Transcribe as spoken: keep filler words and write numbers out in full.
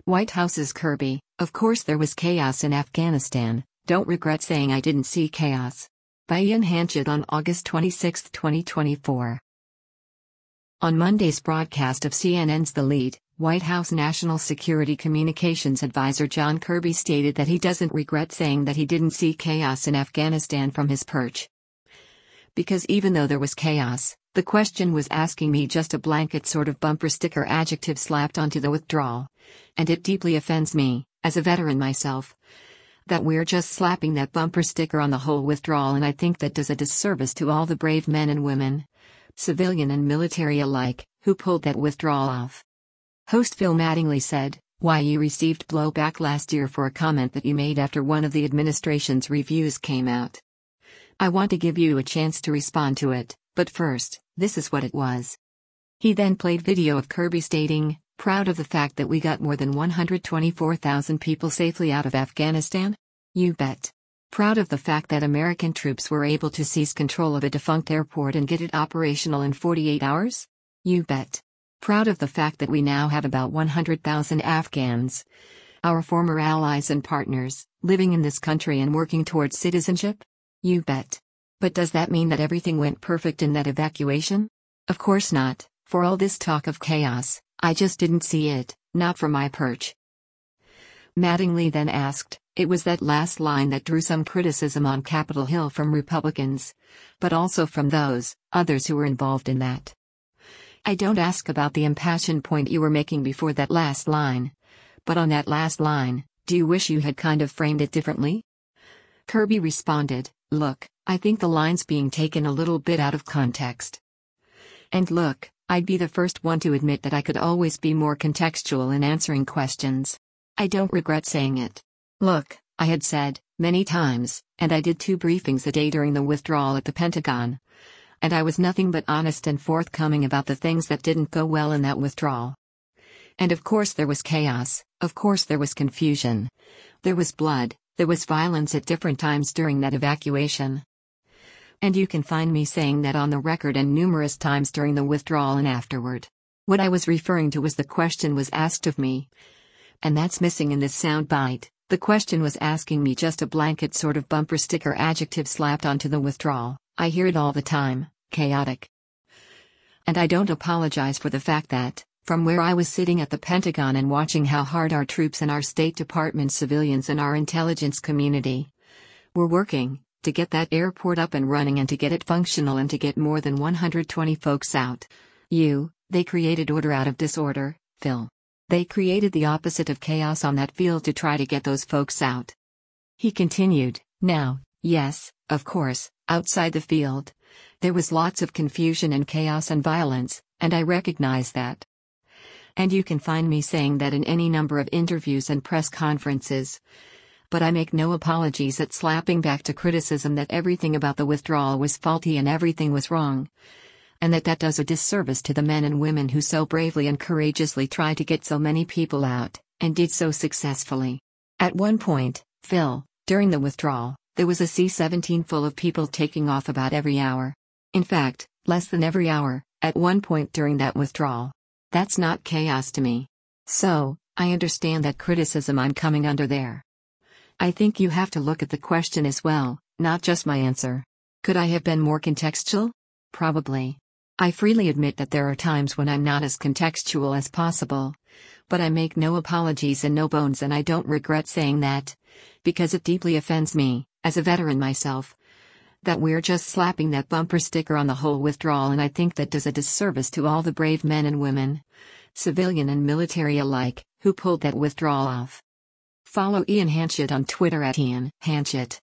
White House's Kirby, of course there was chaos in Afghanistan, don't regret saying I didn't see chaos. By Ian Hanchett on August twenty-sixth, twenty twenty-four. On Monday's broadcast of C N N's The Lead, White House National Security Communications Advisor John Kirby stated that he doesn't regret saying that he didn't see chaos in Afghanistan from his perch. Because even though there was chaos, the question was asking me just a blanket sort of bumper sticker adjective slapped onto the withdrawal. And it deeply offends me, as a veteran myself, that we're just slapping that bumper sticker on the whole withdrawal, and I think that does a disservice to all the brave men and women, civilian and military alike, who pulled that withdrawal off. Host Phil Mattingly said, "Why you received blowback last year for a comment that you made after one of the administration's reviews came out. I want to give you a chance to respond to it, but first, this is what it was." He then played video of Kirby stating, "Proud of the fact that we got more than one hundred twenty-four thousand people safely out of Afghanistan? You bet. Proud of the fact that American troops were able to seize control of a defunct airport and get it operational in forty-eight hours? You bet. Proud of the fact that we now have about one hundred thousand Afghans, our former allies and partners, living in this country and working towards citizenship? You bet. But does that mean that everything went perfect in that evacuation? Of course not. For all this talk of chaos, I just didn't see it, not from my perch." Mattingly then asked, "It was that last line that drew some criticism on Capitol Hill from Republicans, but also from those, others who were involved in that. I don't ask about the impassioned point you were making before that last line. But on that last line, do you wish you had kind of framed it differently?" Kirby responded, "Look, I think the line's being taken a little bit out of context. And look, I'd be the first one to admit that I could always be more contextual in answering questions. I don't regret saying it. Look, I had said, many times, and I did two briefings a day during the withdrawal at the Pentagon. And I was nothing but honest and forthcoming about the things that didn't go well in that withdrawal. And of course there was chaos, of course there was confusion. There was blood, there was violence at different times during that evacuation. And you can find me saying that on the record and numerous times during the withdrawal and afterward. What I was referring to was the question was asked of me. And that's missing in this soundbite. The question was asking me just a blanket sort of bumper sticker adjective slapped onto the withdrawal. I hear it all the time, chaotic. And I don't apologize for the fact that, from where I was sitting at the Pentagon and watching how hard our troops and our State Department civilians and our intelligence community were working to get that airport up and running and to get it functional and to get more than one hundred twenty folks out. You, they created order out of disorder, Phil. They created the opposite of chaos on that field to try to get those folks out." He continued, "Now, yes, of course, outside the field, there was lots of confusion and chaos and violence, and I recognize that. And you can find me saying that in any number of interviews and press conferences. But I make no apologies at slapping back to criticism that everything about the withdrawal was faulty and everything was wrong. And that that does a disservice to the men and women who so bravely and courageously tried to get so many people out, and did so successfully. At one point, Phil, during the withdrawal, there was a C seventeen full of people taking off about every hour. In fact, less than every hour, at one point during that withdrawal. That's not chaos to me. So, I understand that criticism I'm coming under there. I think you have to look at the question as well, not just my answer. Could I have been more contextual? Probably. I freely admit that there are times when I'm not as contextual as possible. But I make no apologies and no bones, and I don't regret saying that. Because it deeply offends me, as a veteran myself, that we're just slapping that bumper sticker on the whole withdrawal, and I think that does a disservice to all the brave men and women, civilian and military alike, who pulled that withdrawal off." Follow Ian Hanchett on Twitter at Ian Hanchett.